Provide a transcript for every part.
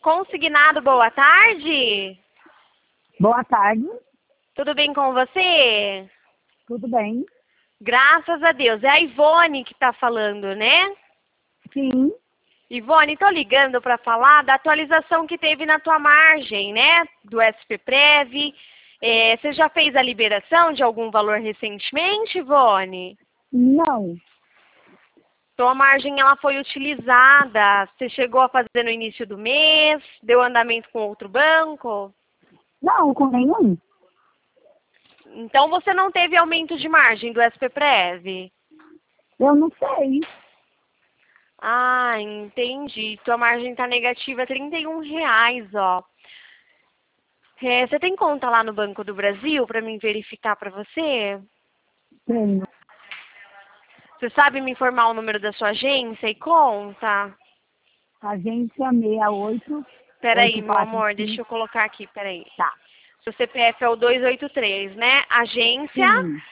Consignado, boa tarde. Boa tarde, Tudo bem com você? tudo bem? Graças a Deus. É a Ivone que está falando, né? Sim, Ivone, estou ligando para falar da atualização que teve na tua margem, né? Do SPPrev. Você já fez a liberação de algum valor recentemente, Ivone? não, Tua margem ela foi utilizada. Você chegou a fazer no início do mês? Deu andamento com outro banco? não, com nenhum. Então você não teve aumento de margem do SPPrev? Eu não sei. Ah, entendi. Tua margem está negativa R$ 31, ó. Você tem conta lá no Banco do Brasil para mim verificar para você? Tenho. Você sabe me informar o número da sua agência e conta? Agência 68 Peraí, meu amor, deixa 845. eu colocar aqui, peraí. Tá. Seu CPF é o 283, né? Agência Sim.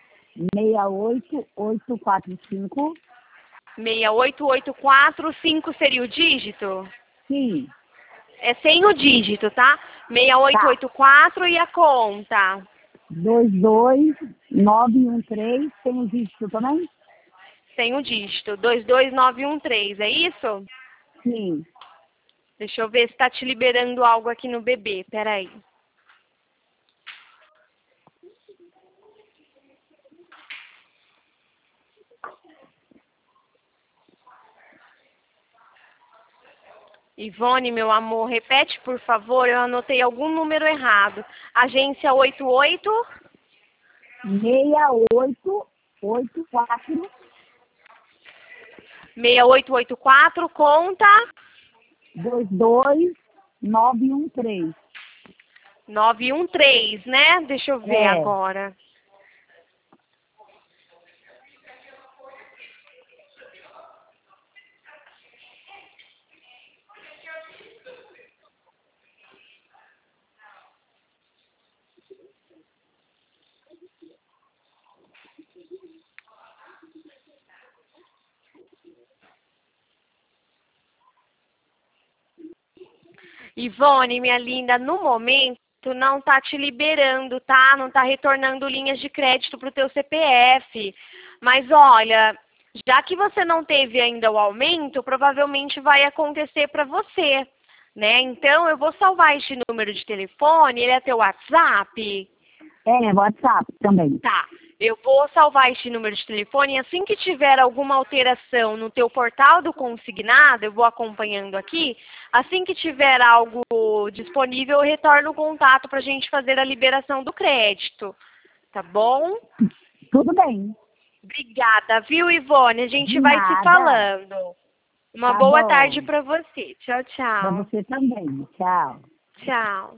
68845. 68845 seria o dígito? Sim. É sem o dígito, tá? Tá. 6884 e a conta? 22913. Tem o dígito também? Sem o dígito. 22913, é isso? Sim. Deixa eu ver se está te liberando algo aqui no bebê. Peraí. Ivone, meu amor, repete, por favor. Eu anotei algum número errado. Agência 88? 6884. 6884, conta 22913. 913, né? Deixa eu ver É. agora. Ivone, minha linda, no momento não tá te liberando, tá? Não tá retornando linhas de crédito pro teu CPF. Mas olha, já que você não teve ainda o aumento, provavelmente vai acontecer para você, né? Então eu vou salvar este número de telefone, ele é teu WhatsApp? É, WhatsApp também. Tá. Eu vou salvar este número de telefone e assim que tiver alguma alteração no teu portal do consignado, eu vou acompanhando aqui. Assim que tiver algo disponível, eu retorno o contato para a gente fazer a liberação do crédito. Tá bom? Tudo bem. Obrigada, viu, Ivone? A gente De vai se nada. falando. Uma Tá boa tarde bom. para você. Tchau, Para tchau. você também. Tchau. Tchau.